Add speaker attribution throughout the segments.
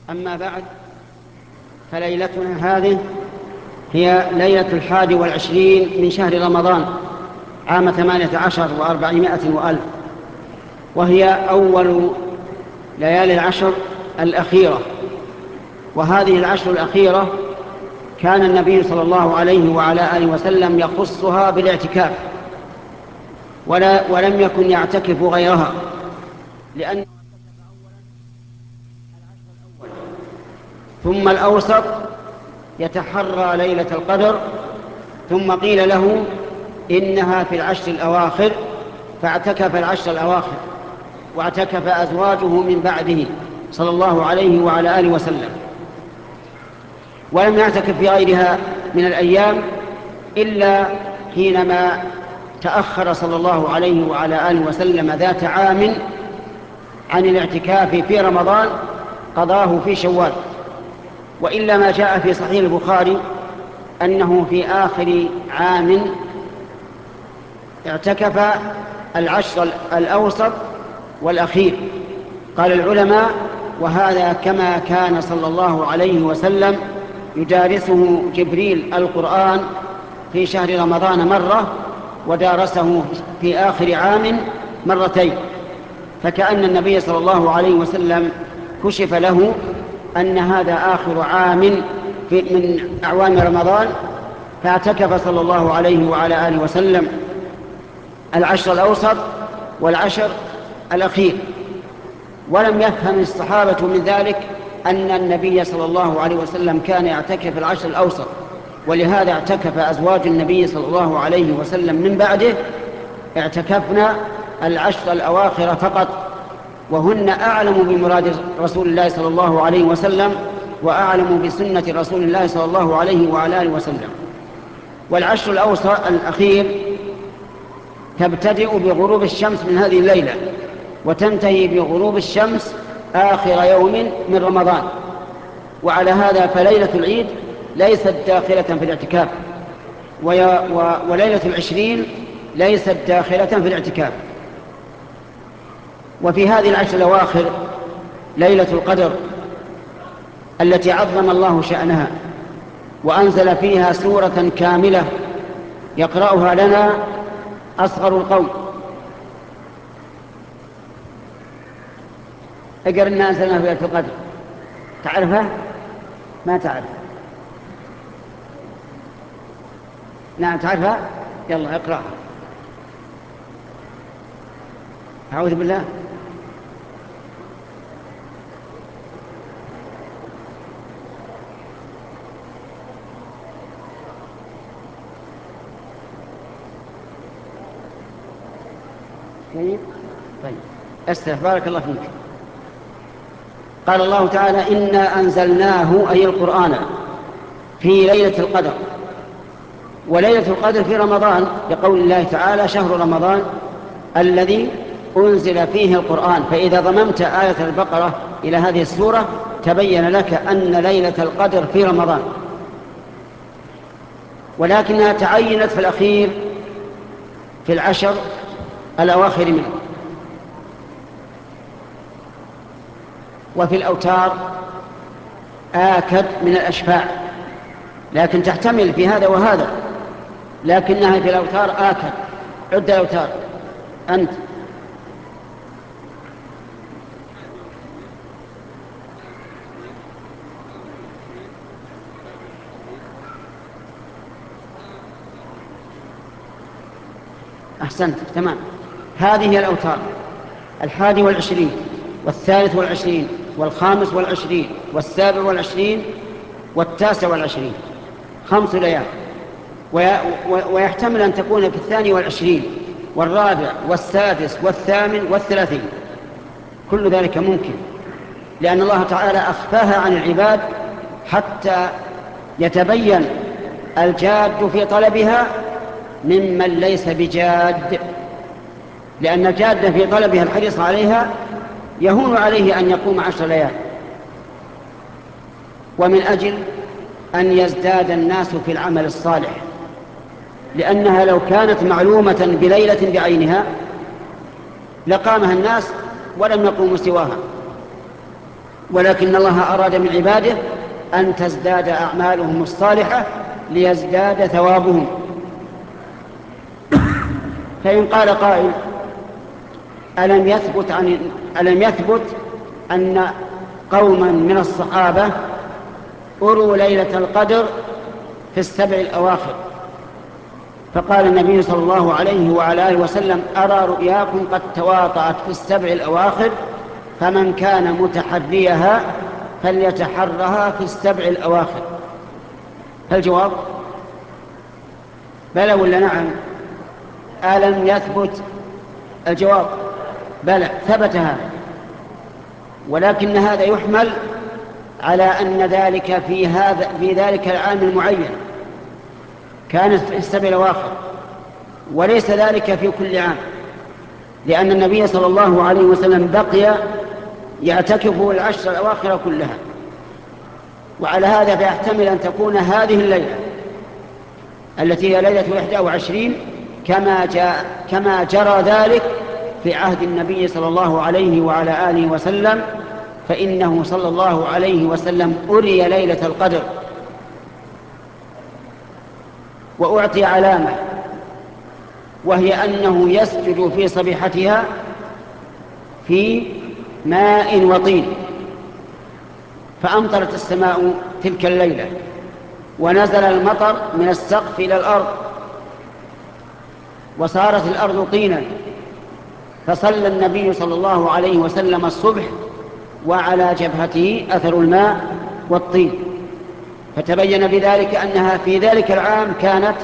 Speaker 1: أما بعد، فليلتنا هذه هي ليلة 21 من شهر رمضان عام 18 و400 وألف، وهي أول ليالي العشر الأخيرة. وهذه العشر الأخيرة كان النبي صلى الله عليه وعلى آله وسلم يخصها بالاعتكاف، ولم يكن يعتكف غيرها، لأن ثم الأوسط يتحرى ليلة القدر، ثم قيل له إنها في العشر الأواخر، فاعتكف العشر الأواخر، واعتكف أزواجه من بعده صلى الله عليه وعلى آله وسلم، ولم يعتكف في غيرها من الأيام إلا حينما تأخر صلى الله عليه وعلى آله وسلم ذات عام عن الاعتكاف في رمضان قضاه في شوال. وإلا ما جاء في صحيح البخاري أنه في آخر عام اعتكف العشر الأوسط والأخير. قال العلماء: وهذا كما كان صلى الله عليه وسلم يدارسه جبريل القرآن في شهر رمضان مرة، ودارسه في آخر عام مرتين، فكأن النبي صلى الله عليه وسلم كشف له أن هذا آخر عام من أعوام رمضان، فاعتكف صلى الله عليه وعلى آله وسلم العشر الأوسط والعشر الأخير. ولم يفهم الصحابة من ذلك أن النبي صلى الله عليه وسلم كان يعتكف العشر الأوسط، ولهذا اعتكف أزواج النبي صلى الله عليه وسلم من بعده اعتكفنا العشر الأواخر فقط، وهن أعلم بمراد رسول الله صلى الله عليه وسلم، وأعلم بسنة رسول الله صلى الله عليه وعلى آله وسلم. والعشر الأوسط الأخير تبتدئ بغروب الشمس من هذه الليلة، وتنتهي بغروب الشمس آخر يوم من رمضان. وعلى هذا فليلة العيد ليست داخلة في الاعتكاف، وليلة العشرين ليست داخلة في الاعتكاف. وفي هذه العشر الأواخر ليلة القدر التي عظم الله شأنها، وأنزل فيها سورة كاملة يقرأها لنا أصغر القوم. اقرأ إنا أنزلناه في ليلة القدر. تعرفها؟ ما تعرف؟ نعم تعرفها؟ يلا اقرأها. أعوذ بالله. طيب بارك الله فيك. قال الله تعالى: إنا أنزلناه أي القرآن في ليلة القدر. وليلة القدر في رمضان، لقول الله تعالى: شهر رمضان الذي أنزل فيه القرآن. فإذا ضممت آية البقرة إلى هذه السورة تبين لك أن ليلة القدر في رمضان، ولكنها تعينت في الأخير في العشر الأواخر منه. وفي الأوتار آكد من الأشفاع، لكن تحتمل في هذا وهذا، لكنها في الأوتار آكد. عد الأوتار أنت. أحسنت، تمام. هذه هي الأوتار: 21 والثالث والخامس 27 والتاسع 5 ليال. ويحتمل أن تكون في 22 والرابع والسادس والثامن 30. كل ذلك ممكن، لأن الله تعالى أخفاها عن العباد حتى يتبين الجاد في طلبها ممن ليس بجاد، لأن الجاد في طلبها الحريص عليها يهون عليه أن يقوم 10 ليال. ومن أجل أن يزداد الناس في العمل الصالح، لأنها لو كانت معلومة بليلة بعينها لقامها الناس ولم يقوموا سواها. ولكن الله أراد من عباده أن تزداد أعمالهم الصالحة ليزداد ثوابهم. فإن قال قائل: ألم يثبت أن قوما من الصحابة أروا ليلة القدر في السبع الأواخر، فقال النبي صلى الله عليه وعلى آله وسلم: أرى رؤياكم قد تواطأت في السبع الأواخر، فمن كان متحريها فليتحرها في السبع الأواخر. فالجواب بلى ولا نعم؟ ألم يثبت؟ الجواب بلى، ثبت هذا، ولكن هذا يحمل على أن ذلك في ذلك العام المعين كانت في السبع الأواخر، وليس ذلك في كل عام، لأن النبي صلى الله عليه وسلم بقي يعتكف العشر الأواخر كلها. وعلى هذا فيحتمل أن تكون هذه الليلة التي هي ليلة 21 كما جرى ذلك في عهد النبي صلى الله عليه وعلى آله وسلم، فإنه صلى الله عليه وسلم أري ليلة القدر وأعطي علامة، وهي أنه يسجد في صبيحتها في ماء وطين، فأمطرت السماء تلك الليلة ونزل المطر من السقف إلى الأرض وصارت الأرض طينا، فصلى النبي صلى الله عليه وسلم الصبح وعلى جبهته أثر الماء والطين، فتبين بذلك أنها في ذلك العام كانت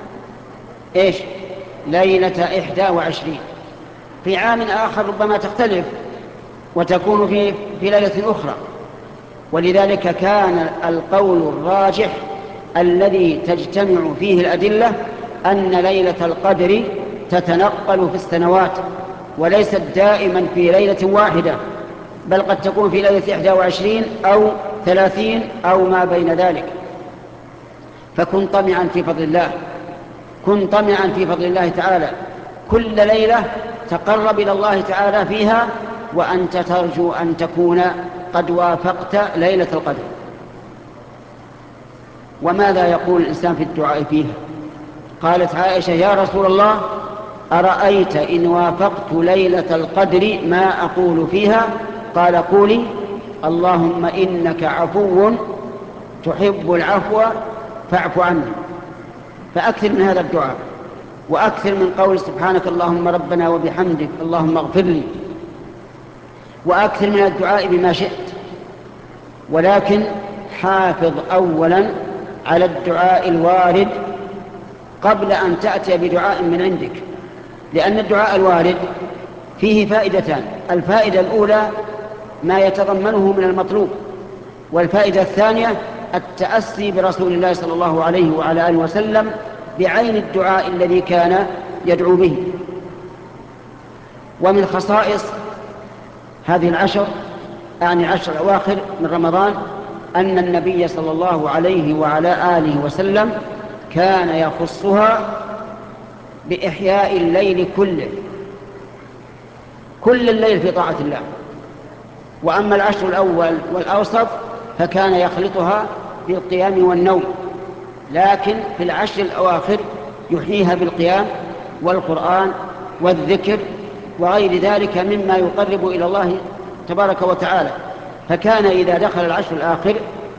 Speaker 1: ليلة 21. في عام آخر ربما تختلف وتكون في ليلة أخرى، ولذلك كان القول الراجح الذي تجتمع فيه الأدلة أن ليلة القدر تتنقل في السنوات، وليست دائما في ليلة واحدة، بل قد تكون في ليلة 21 أو 30 أو ما بين ذلك. فكن طمعا في فضل الله، كن طمعا في فضل الله تعالى، كل ليلة تقرب إلى الله تعالى فيها، وأنت ترجو أن تكون قد وافقت ليلة القدر. وماذا يقول الإنسان في الدعاء فيها؟ قالت عائشة: يا رسول الله، أرأيت إن وافقت ليلة القدر ما أقول فيها؟ قال: قولي: اللهم إنك عفو تحب العفو فاعف عني. فأكثر من هذا الدعاء، وأكثر من قول سبحانك اللهم ربنا وبحمدك اللهم اغفر لي، وأكثر من الدعاء بما شئت، ولكن حافظ أولا على الدعاء الوارد قبل أن تأتي بدعاء من عندك، لأن الدعاء الوارد فيه فائدتان: الفائدة الأولى ما يتضمنه من المطلوب، والفائدة الثانية التأسي برسول الله صلى الله عليه وعلى آله وسلم بعين الدعاء الذي كان يدعو به. ومن خصائص هذه العشر، يعني 10 الأواخر من رمضان، أن النبي صلى الله عليه وعلى آله وسلم كان يخصها بإحياء الليل كله، كل الليل في طاعة الله. وأما العشر الأول والأوسط فكان يخلطها بالقيام والنوم، لكن في العشر الأواخر يحييها بالقيام والقرآن والذكر وغير ذلك مما يقرب إلى الله تبارك وتعالى. فكان إذا دخل العشر الآخر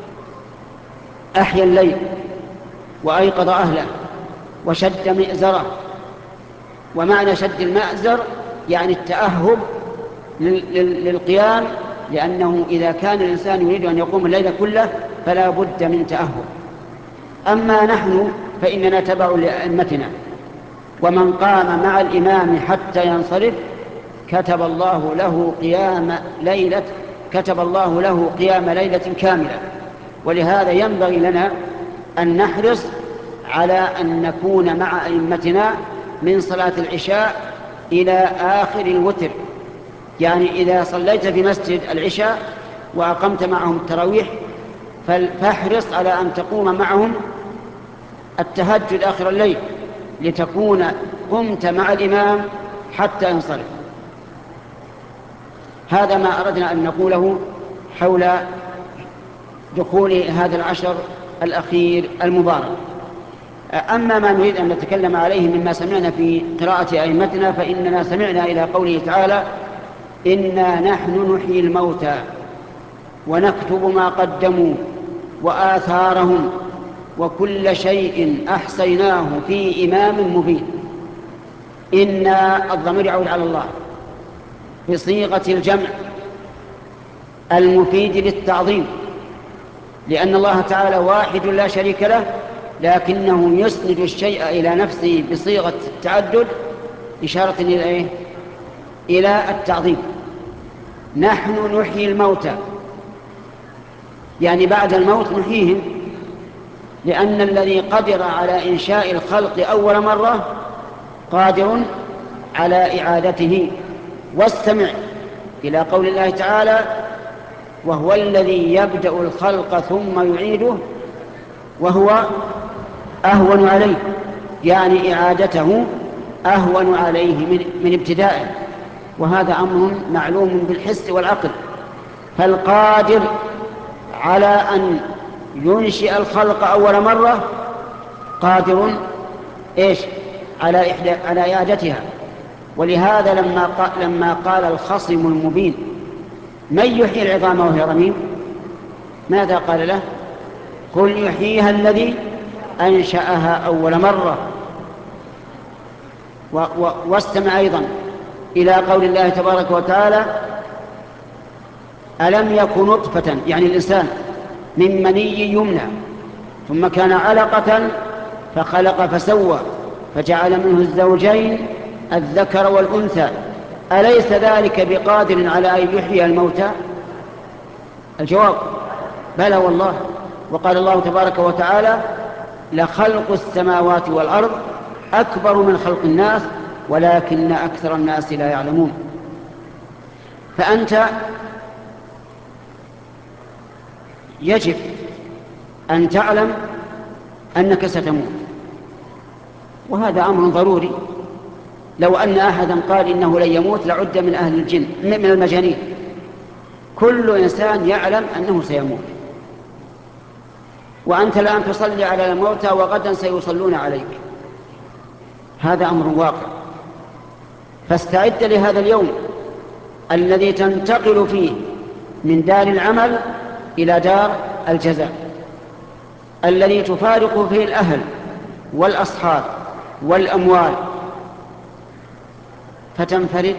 Speaker 1: أحيا الليل وأيقظ أهله وشد مئزره. ومعنى شد المأزر يعني التأهب للقيام، لأنه إذا كان الإنسان يريد أن يقوم الليل كله فلا بد من تأهب. أما نحن فإننا تبع لأئمتنا، ومن قام مع الإمام حتى ينصرف كتب الله له قيام ليلة كاملة. ولهذا ينبغي لنا أن نحرص على أن نكون مع أئمتنا من صلاة العشاء إلى آخر الوتر. يعني إذا صليت في مسجد العشاء وأقمت معهم التراويح فاحرص على أن تقوم معهم التهجد آخر الليل، لتكون قمت مع الإمام حتى ينصرف. هذا ما أردنا أن نقوله حول دخول هذا العشر الأخير المبارك. أما ما نريد أن نتكلم عليه مما سمعنا في قراءة أئمتنا، فإننا سمعنا إلى قوله تعالى: إنا نحن نحيي الموتى ونكتب ما قدموا وآثارهم وكل شيء أحصيناه في إمام مبين. إنا الضمير يعود على الله بصيغة الجمع المفيد للتعظيم، لأن الله تعالى واحد لا شريك له، لكنه يسند الشيء إلى نفسه بصيغة التعدد إشارة إلى التعظيم. نحن نحيي الموتى، يعني بعد الموت نحييهم، لأن الذي قدر على إنشاء الخلق أول مرة قادر على إعادته. واستمع إلى قول الله تعالى: وهو الذي يبدأ الخلق ثم يعيده وهو أهون عليه، يعني إعادته أهون عليه من ابتدائه، وهذا أمر معلوم بالحس والعقل. فالقادر على أن ينشئ الخلق أول مرة قادر على إعادتها. ولهذا لما قال الخصم المبين: من يحيي العظام وهي رميم؟ ماذا قال له؟ قل يحييها الذي أنشأها أول مرة. واستمع أيضا إلى قول الله تبارك وتعالى: ألم يكن نطفة، يعني الإنسان، من مني يمنى ثم كان علقة فخلق فسوى فجعل منه الزوجين الذكر والأنثى أليس ذلك بقادر على أن يحيي الموتى؟ الجواب: بلى والله. وقال الله تبارك وتعالى: لخلق السماوات والأرض أكبر من خلق الناس ولكن أكثر الناس لا يعلمون. فأنت يجب أن تعلم أنك ستموت، وهذا أمر ضروري. لو أن أحدا قال إنه لن يموت لعد من أهل الجن، من المجانين. كل إنسان يعلم أنه سيموت، وأنت الآن تصلي على الموتى وغدا سيصلون عليك، هذا أمر واقع. فاستعد لهذا اليوم الذي تنتقل فيه من دار العمل إلى دار الجزاء، الذي تفارق فيه الأهل والأصحاب والأموال فتنفرد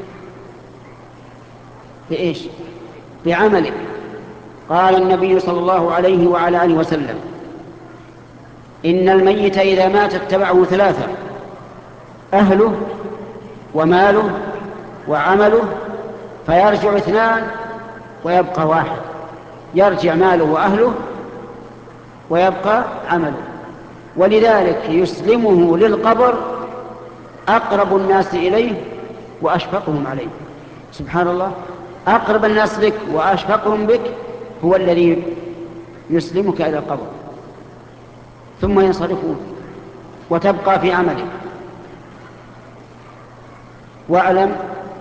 Speaker 1: بإيش؟ بعملك. قال النبي صلى الله عليه وعلى آله وسلم: إن الميت إذا مات اتبعه ثلاثة: أهله وماله وعمله، فيرجع اثنان ويبقى واحد. يرجع ماله وأهله ويبقى عمله. ولذلك يسلمه للقبر أقرب الناس إليه وأشفقهم عليه. سبحان الله، أقرب الناس بك وأشفقهم بك هو الذي يسلمك إلى القبر، ثم ينصرفون وتبقى في عملك. واعلم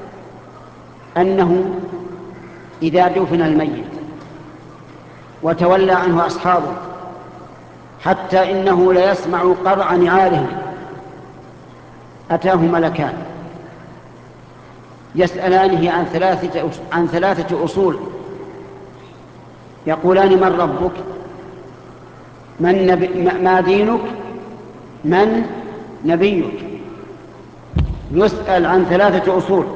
Speaker 1: أنه إذا دفن الميت وتولى عنه أصحابه حتى إنه ليسمع قرع نعالهم أتاه ملكان يسألانه عن ثلاثة أصول، يقولان: من ربك؟ ما دينك؟ من نبيك؟ يسأل عن ثلاثة أصول: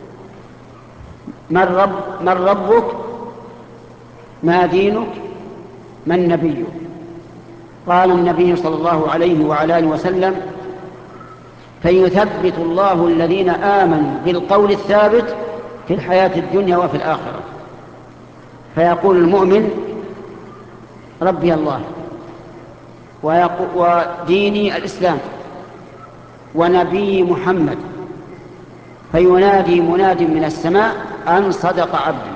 Speaker 1: من ربك؟ ما دينك؟ من نبيك؟ قال النبي صلى الله عليه وعلى آله وسلم: فيثبت الله الذين آمنوا بالقول الثابت في الحياة الدنيا وفي الآخرة. فيقول المؤمن: ربي الله، وديني الإسلام، ونبي محمد. فينادي مناد من السماء أن صدق عبدي،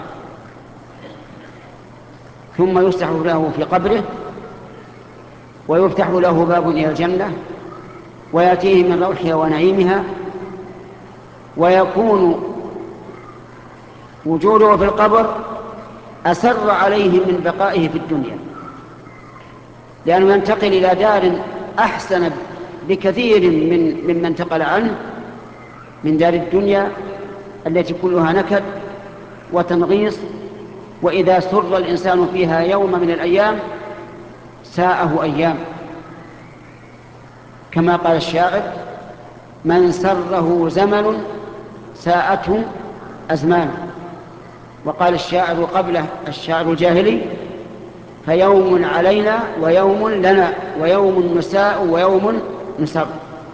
Speaker 1: ثم يفتح له في قبره ويفتح له باب إلى الجنة ويأتيه من روحها ونعيمها، ويكون وجوده في القبر أسر عليه من بقائه في الدنيا، لأنه ينتقل إلى دار أحسن بكثير مما انتقل عنه من دار الدنيا التي كلها نكد وتنغيص، وإذا سر الإنسان فيها يوم من الأيام ساءه أيام، كما قال الشاعر: من سره زمن ساءته أزمان. وقال الشاعر قبله، الشاعر الجاهلي: فيوم علينا ويوم لنا ويوم نساء ويوم نسر.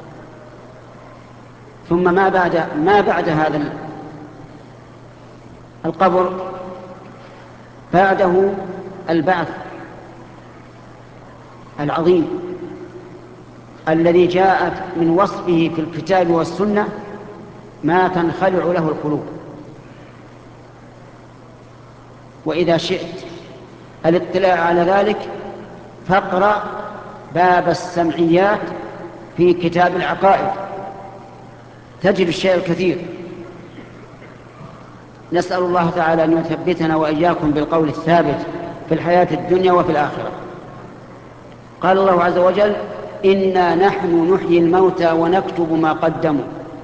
Speaker 1: ثم ما بعد هذا القبر بعده البعث العظيم الذي جاءت من وصفه في الكتاب والسنة ما تنخلع له القلوب. وإذا شئت الاطلاع على ذلك فاقرأ باب السمعيات في كتاب العقائد، تجد الشيء الكثير. نسأل الله تعالى أن يثبتنا وإياكم بالقول الثابت في الحياة الدنيا وفي الآخرة. قال الله عز وجل: إنا نحن نحيي الموتى ونكتب ما قدموا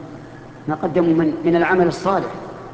Speaker 1: من العمل الصالح.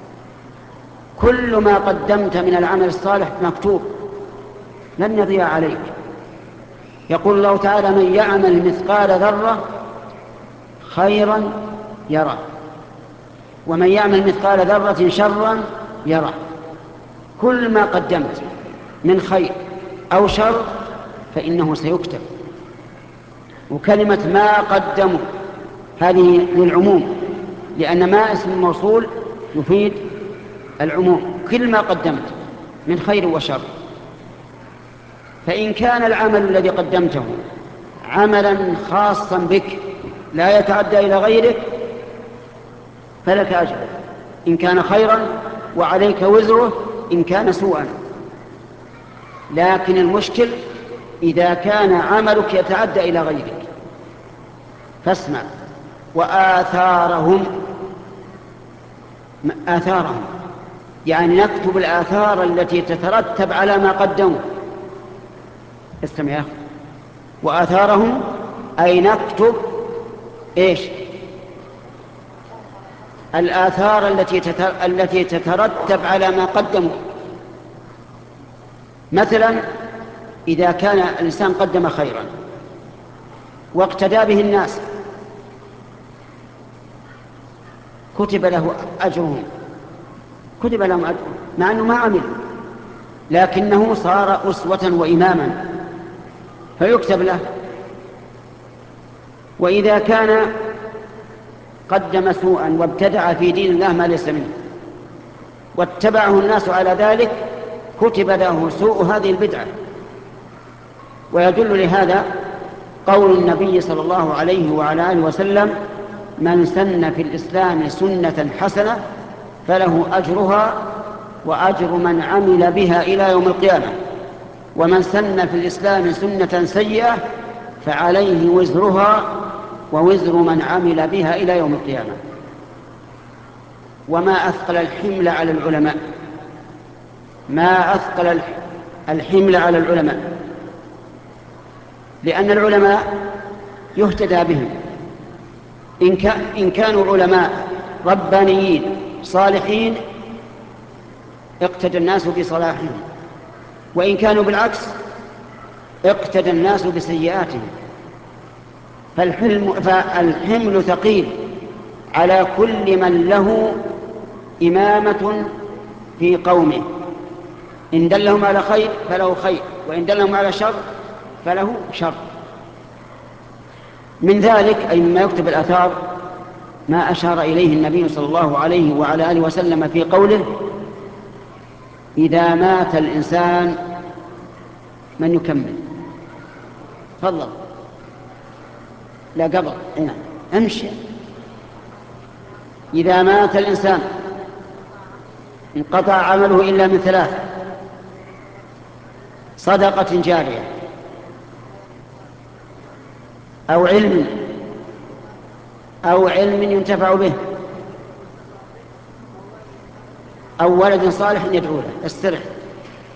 Speaker 1: كل ما قدمت من العمل الصالح مكتوب، لن يضيع عليك. يقول الله تعالى: من يعمل مثقال ذرة خيرا يره، ومن يعمل مثقال ذرة شرا يره. كل ما قدمت من خير أو شر فإنه سيكتب. وكلمة ما قدموا هذه للعموم، لأن ما اسم موصول يفيد العموم. كل ما قدمت من خير وشر، فإن كان العمل الذي قدمته عملا خاصا بك لا يتعدى إلى غيرك فلك أجر إن كان خيرا، وعليك وزره إن كان سوءا. لكن المشكل إذا كان عملك يتعدى إلى غيرك. فاسمع: وآثارهم، يعني نكتب الآثار التي تترتب على ما قدموا. استمع يا أخي: وآثارهم أي نكتب إيش؟ الآثار التي تترتب على ما قدموا. مثلا إذا كان الإنسان قدم خيرا واقتدى به الناس كتب له أجرهم، كتب لهم أجر مع أنه ما عمل، لكنه صار أسوة وإماما فيكتب له. وإذا كان قدم سوءا وابتدع في دين الله ما ليس منه واتبعه الناس على ذلك كتب له سوء هذه البدعة. ويدل لهذا قول النبي صلى الله عليه وعلى آله وسلم: من سن في الإسلام سنة حسنة فله أجرها وأجر من عمل بها إلى يوم القيامة، ومن سن في الإسلام سنة سيئة فعليه وزرها ووزر من عمل بها إلى يوم القيامة. وما أثقل الحمل على العلماء، ما أثقل الحمل على العلماء، لأن العلماء يهتدى بهم. إن كانوا علماء ربانيين صالحين اقتدى الناس بصلاحهم، وإن كانوا بالعكس اقتدى الناس بسيئاتهم. فالحمل ثقيل على كل من له إمامة في قومه. إن دلهم على خير فله خير، وإن دلهم على شر فله شر. من ذلك أي مما يكتب الآثار ما أشار إليه النبي صلى الله عليه وعلى آله وسلم في قوله: إذا مات الإنسان. من يكمل؟ تفضل. لا قبل هنا امشي. إذا مات الإنسان انقطع عمله إلا من ثلاث: صدقة جارية، أو علم ينتفع به، أو ولد صالح يدعو له. استرح.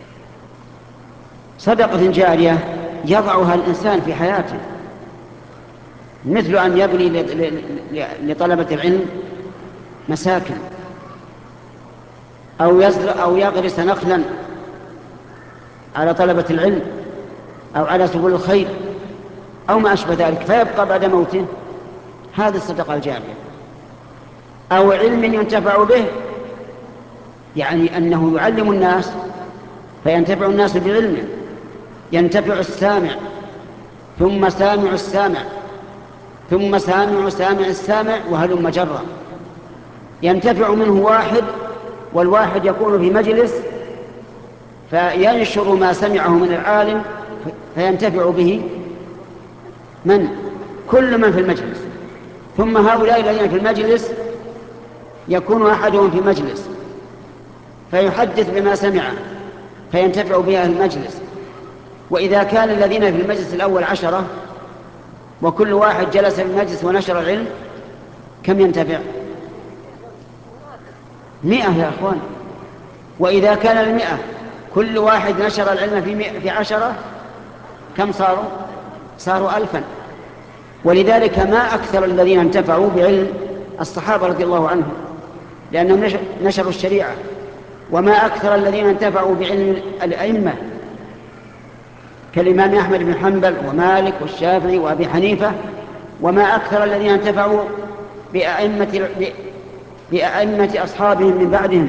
Speaker 1: صدقة جارية يضعها الإنسان في حياته، مثل أن يبني لطلبة العلم مساكن، أو يغرس نخلا على طلبة العلم، أو على سبل الخير، أو ما أشبه ذلك، فيبقى بعد موته. هذه الصدقة الجارية. أو علم ينتفع به، يعني أنه يعلم الناس فينتفع الناس بعلمه، ينتفع السامع، ثم سامع السامع، ثم سامع سامع السامع، وهلم جرا. ينتفع منه واحد، والواحد يكون في مجلس فينشر ما سمعه من العالم فينتفع به كل من في المجلس. ثم هؤلاء الذين في المجلس يكون أحدهم في مجلس فيحدث بما سمعه فينتفع به المجلس. وإذا كان الذين في المجلس الأول 10، وكل واحد جلس في المجلس ونشر العلم، كم ينتفع؟ 100 يا أخوان. وإذا كان 100 كل واحد نشر العلم في 10، كم صاروا 1000. ولذلك ما أكثر الذين انتفعوا بعلم الصحابة رضي الله عنهم، لأنهم نشروا الشريعة. وما أكثر الذين انتفعوا بعلم الأئمة كالإمام أحمد بن حنبل ومالك والشافعي وأبي حنيفة. وما أكثر الذين انتفعوا بأئمة أصحابهم من بعدهم.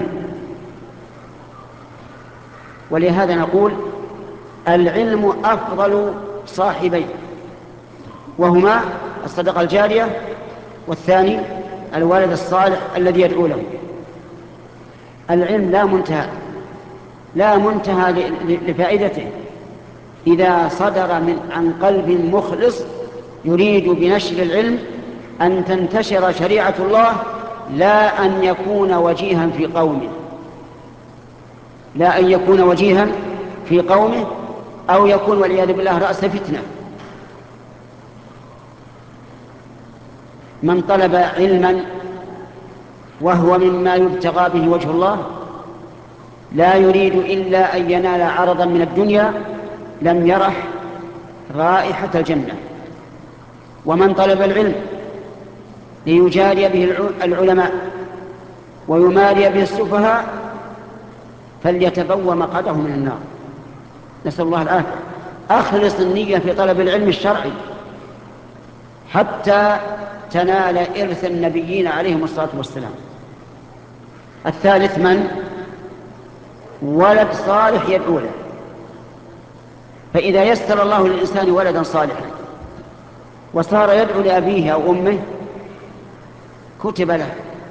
Speaker 1: ولهذا نقول العلم أفضل صاحبين، وهما الصدقة الجارية، والثاني الولد الصالح الذي يدعو له. العلم لا منتهى لفائدته إذا صدر عن قلب مخلص يريد بنشر العلم أن تنتشر شريعة الله، لا أن يكون وجيها في قومه، لا أن يكون وجيها في قومه، أو يكون والعياذ بالله رأس فتنة. من طلب علما وهو مما يبتغى به وجه الله لا يريد إلا أن ينال عرضا من الدنيا لم يرح رائحة الجنة. ومن طلب العلم ليجاري به العلماء ويماري به السفهاء فليتبوأ مقعده من النار، نسأل الله العافية. أخلص النية في طلب العلم الشرعي حتى تنال إرث النبيين عليهم الصلاة والسلام. الثالث ولد صالح يدعو له. فإذا يسر الله للإنسان ولدا صالحا وصار يدعو لأبيه أو أمه كتب له.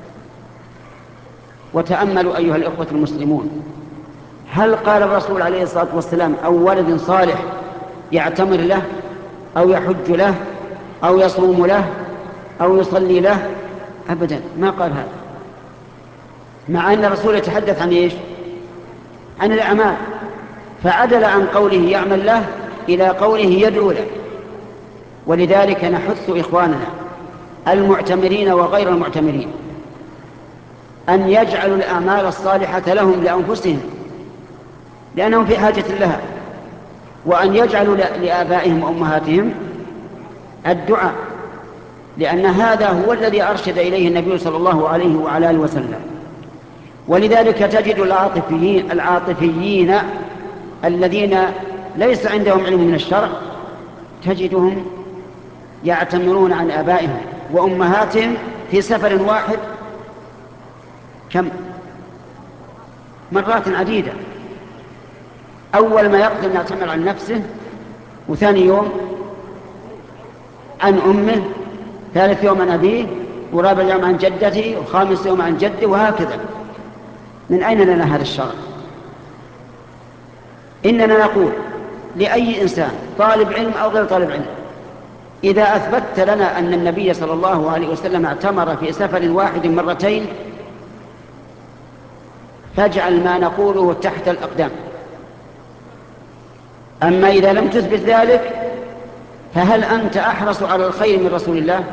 Speaker 1: وتأملوا أيها الإخوة المسلمون، هل قال الرسول عليه الصلاة والسلام أو ولد صالح يعتمر له أو يحج له أو يصوم له أو يصلي له؟ أبدا، ما قال هذا، مع أن الرسول يتحدث عن إيش؟ عن الأعمال، فعدل عن قوله يعمل له إلى قوله يدعو له. ولذلك نحث إخواننا المعتمرين وغير المعتمرين أن يجعلوا الأعمال الصالحة لهم لأنفسهم لأنهم في حاجة لها، وأن يجعلوا لآبائهم وأمهاتهم الدعاء، لأن هذا هو الذي أرشد إليه النبي صلى الله عليه وعلى آله وسلم. ولذلك تجد العاطفيين الذين ليس عندهم علم من الشرع تجدهم يعتمرون عن آبائهم وأمهاتهم في سفر واحد كم مرات عديدة. أول ما يقدم يعتمر عن نفسه، وثاني يوم عن أمه، ثالث يوم عن أبيه، ورابع يوم عن جدته، وخامس يوم عن جده، وهكذا. من أين لنا هذا الشرع؟ إننا نقول لأي إنسان طالب علم أو غير طالب علم، إذا أثبتت لنا أن النبي صلى الله عليه وسلم اعتمر في سفر واحد مرتين فاجعل ما نقوله تحت الأقدام. أما إذا لم تثبت ذلك فهل أنت أحرص على الخير من رسول الله؟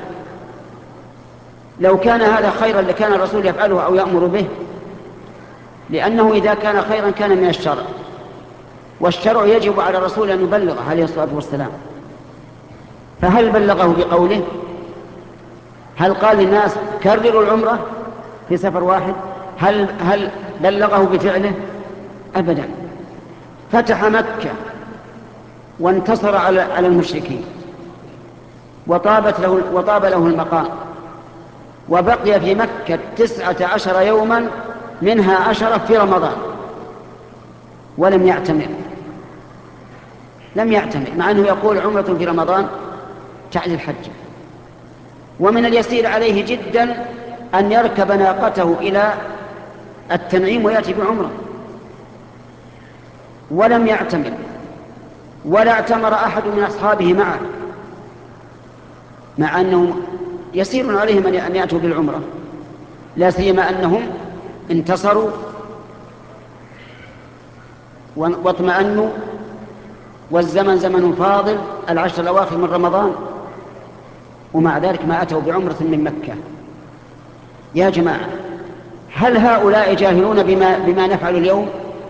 Speaker 1: لو كان هذا خيرا لكان الرسول يفعله أو يأمر به، لأنه إذا كان خيرا كان من الشرع. والشرع يجب على الرسول أن يبلغه عليه الصلاة والسلام. فهل بلغه بقوله؟ هل قال للناس كرروا العمرة في سفر واحد؟ هل بلغه بفعله؟ أبدا. فتح مكة وانتصر على المشركين وطاب له المقام، وبقي في مكة 19 يوما، منها 10 في رمضان، ولم يعتمر. لم يعتمر، مع أنه يقول عمرة في رمضان تعني الحج. ومن اليسير عليه جدا أن يركب ناقته إلى التنعيم ويأتي بعمرة، ولم يعتمر، ولا اعتمر أحد من أصحابه معه، مع أنه يسير عليهم أن يأتوا بالعمرة، لا سيما أنهم انتصروا واطمأنوا، والزمن زمن فاضل، 10 الأواخر من رمضان، ومع ذلك ما أتوا بعمرة من مكة. يا جماعة، هل هؤلاء جاهلون بما نفعل اليوم،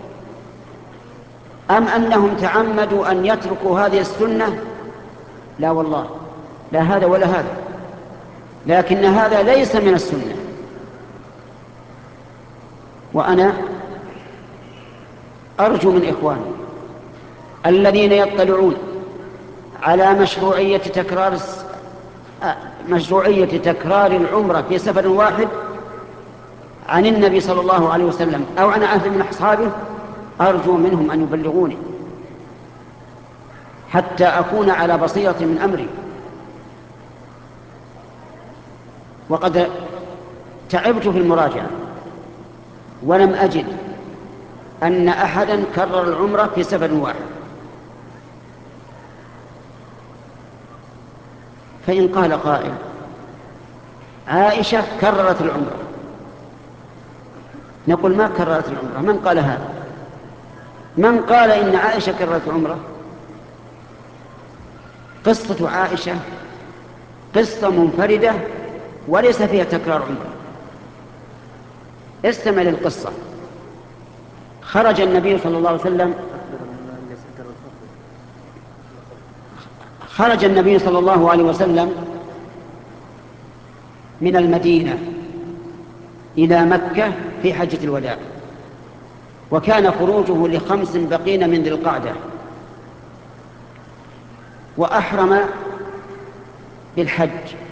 Speaker 1: أم أنهم تعمدوا أن يتركوا هذه السنة؟ لا والله، لا هذا ولا هذا، لكن هذا ليس من السنة. وأنا أرجو من إخواني الذين يطلعون على مشروعية تكرار العمرة في سفر واحد عن النبي صلى الله عليه وسلم أو عن أحد من أصحابه، أرجو منهم أن يبلغوني حتى أكون على بصيرة من أمري. وقد تعبت في المراجعة ولم أجد أن أحدا كرر العمرة في سفر واحد. فإن قال قائل عائشة كررت العمرة، نقول ما كررت العمرة. من قال هذا؟ من قال إن عائشة كررت العمرة؟ قصة عائشة قصة منفردة وليس فيها تكرار عمرة. استمع للقصة. خرج النبي صلى الله عليه وسلم من المدينة إلى مكة في حجة الوداع، وكان خروجه ل5 بقين من ذي القعدة، وأحرم بالحج.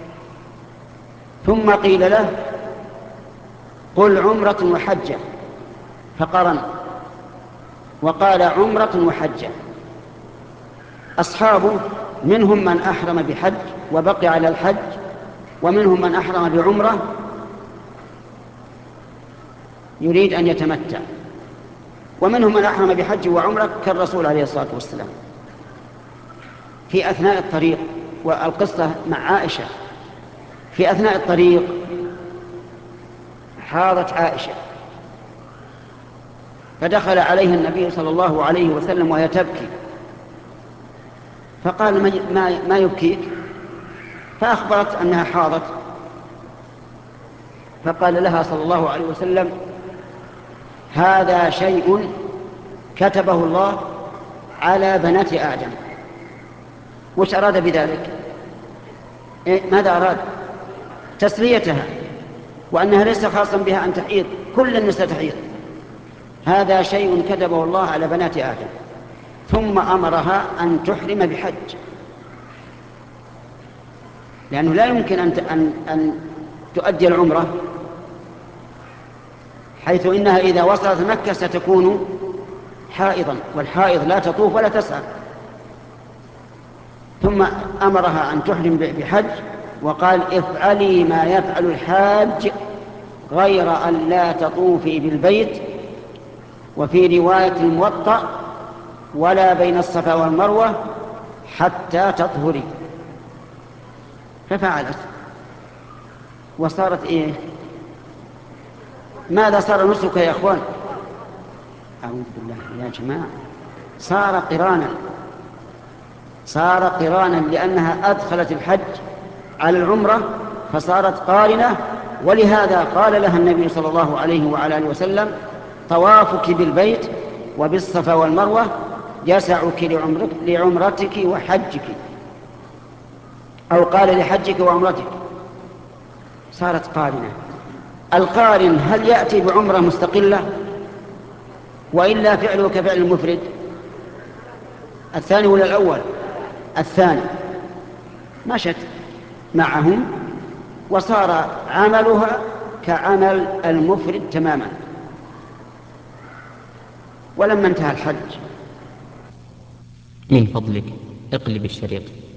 Speaker 1: ثم قيل له قل عمرة وحجة، فقرن وقال عمرة وحجة. أصحابه منهم من أحرم بحج وبقي على الحج، ومنهم من أحرم بعمرة يريد أن يتمتع، ومنهم من أحرم بحج وعمرة كالرسول عليه الصلاة والسلام. في أثناء الطريق، والقصة مع عائشة، في أثناء الطريق حاضت عائشة، فدخل عليها النبي صلى الله عليه وسلم وهي تبكي، فقال ما يبكيك؟ فأخبرت أنها حاضت، فقال لها صلى الله عليه وسلم هذا شيء كتبه الله على بنات آدم. وش أراد بذلك؟ ماذا أراد؟ تسليتها، وأنها ليس خاصا بها أن تحيض، كل النساء تحيض. هذا شيء كتبه الله على بنات آدم. ثم أمرها أن تحرم بحج، لأنه لا يمكن أن تؤدي العمرة، حيث إنها إذا وصلت مكة ستكون حائضا، والحائض لا تطوف ولا تسعى. ثم أمرها أن تحرم بحج، وقال افعلي ما يفعل الحاج غير أن لا تطوفي بالبيت، وفي رواية الموطأ ولا بين الصفا والمروة حتى تطهري. ففعلت، وصارت إيه؟ ماذا صار نسك يا أخوان؟ أعوذ بالله يا جماعة، صار قرانا لأنها أدخلت الحج على العمرة فصارت قارنة. ولهذا قال لها النبي صلى الله عليه وعلى آله وسلم طوافك بالبيت وبالصفا والمروة يسعك لعمرتك وحجك، أو قال لحجك وعمرتك، صارت قارنة. القارن هل يأتي بعمرة مستقلة وإلا فعله كفعل المفرد؟ الثاني ولا الأول؟ الثاني، مشت معهم وصار عملها كعمل المفرد تماما. ولما انتهى الحج
Speaker 2: من فضلك اقلب الشريط.